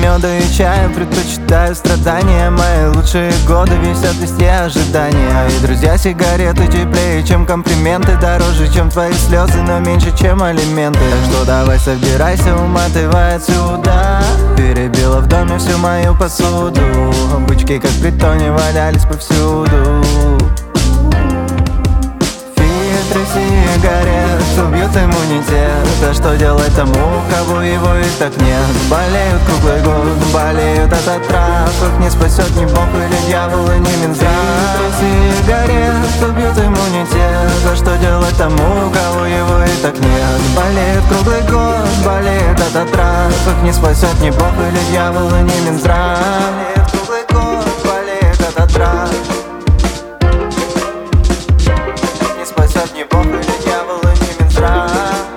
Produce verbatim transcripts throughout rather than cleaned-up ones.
меда и чая предпочитаю страдания. Мои лучшие годы висят в листе ожидания. И друзья, сигареты теплее, чем комплименты, дороже, чем твои слезы, но меньше, чем алименты. Так что давай собирайся, уматывай отсюда. Перебила в доме всю мою посуду. Бычки, как в притоне, валялись повсюду. Фильтры сигарет убьют иммунитет. А что делать тому, кого его и так нет? Болеют круглый год, болеют от отрав. Их не спасет ни бог или дьявол, и ни Минздрав. Фильтры сигарет убьют иммунитет. А что делать тому, кого его и так нет? Болеют круглый год, болеют от отрав. Их не спасет ни бог или дьявол, и ни Минздрав. Болеют круглый год, болеют от отрав. Не спасет ни бог или дьявол, и ни Минздрав.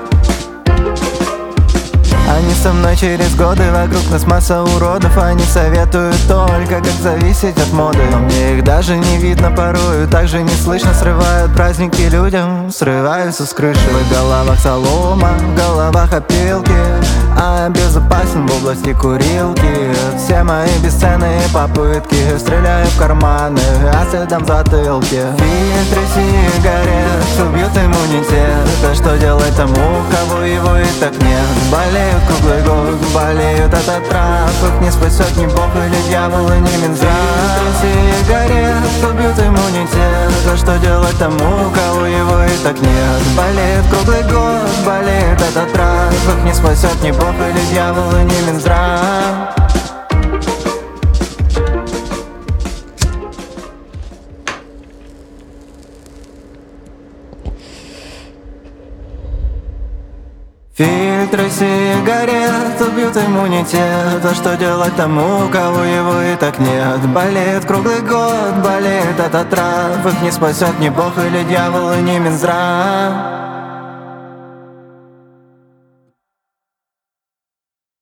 Они со мной через годы, вокруг нас масса уродов. Они советуют только, как зависеть от моды. Но мне их даже не видно порою, также не слышно. Срывают праздники людям, срываются с крыши. В их головах солома, в головах опилки, а я безопасен в области курилки. Все мои бесценные попытки стреляю в карманы, аcidом в затылке. Фильтры сигарет убьют иммунитет. А что делать тому, кого его и так нет? Болеют круглый год, болеют от отрав. Их не спасет ни бог или дьявол, и ни Минздрав. Фильтры сигарет убьют иммунитет. А что делать тому, кого его и так нет? Болеют круглый год, болеют от отрав. Их не спасет ни бог или дьявол, и ни Минздрав. Фильтры сигарет убьют иммунитет. А что делать тому, кого его и так нет? Болеет круглый год, болеет от отрав. Их не спасет ни бог или дьявол, и ни Минздрав.